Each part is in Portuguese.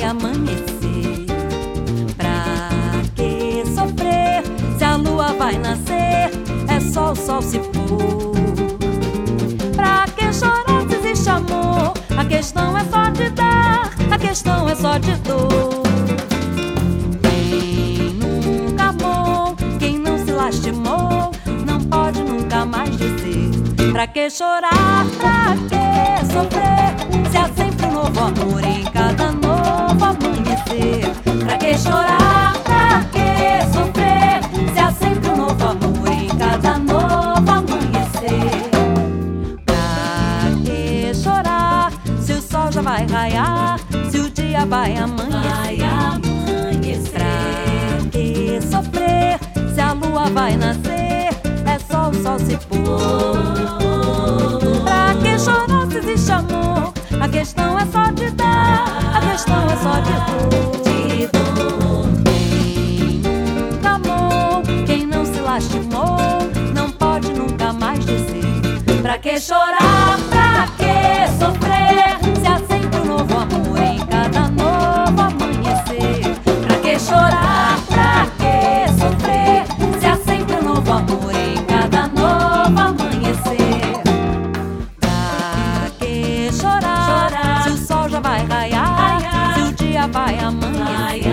amanhecer? Pra que sofrer se a lua vai nascer? É só o sol se pôr. Pra que chorar se existe amor? A questão é só de dar, a questão é só de dor. Quem nunca amou, quem não se lastimou, não pode nunca mais dizer. Pra que chorar, pra que sofrer, se há sempre um novo amor em cada novo amanhecer? Pra que chorar, pra que sofrer, se há sempre um novo amor em cada novo amanhecer? Pra que chorar, se o sol já vai raiar, se o dia vai amanhecer? Pra que sofrer, se a lua vai nascer? É só o sol se pôr. Pra que chorar se existe amor? A questão é só de dar, a questão é só de dor. Quem nunca amou, quem não se lastimou, não pode nunca mais dizer. Pra que chorar, pra que sofrer, se há sempre um novo amor em cada novo amanhecer? Pra que chorar, pra que sofrer, se há sempre um novo amor em cada novo amanhecer? Pra que chorar, se o sol já vai raiar, se o dia vai amanhecer?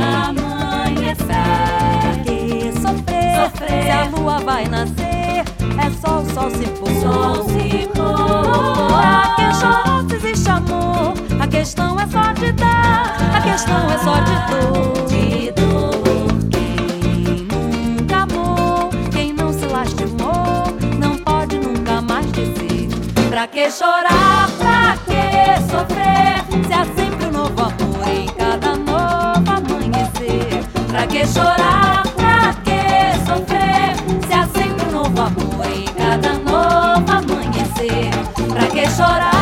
Pra que sofrer, se a lua vai nascer? É só o sol se pôr. Pra que chorar se existe amor? A questão é só de dar, a questão é só de dor. Quem nunca amou, quem não se lastimou, não pode nunca mais dizer. Pra que chorar, pra que sofrer, se há sempre um novo amor em cada novo amanhecer? Pra que chorar, pra que sofrer, se há sempre um novo amor em cada novo amanhecer? Pra que chorar?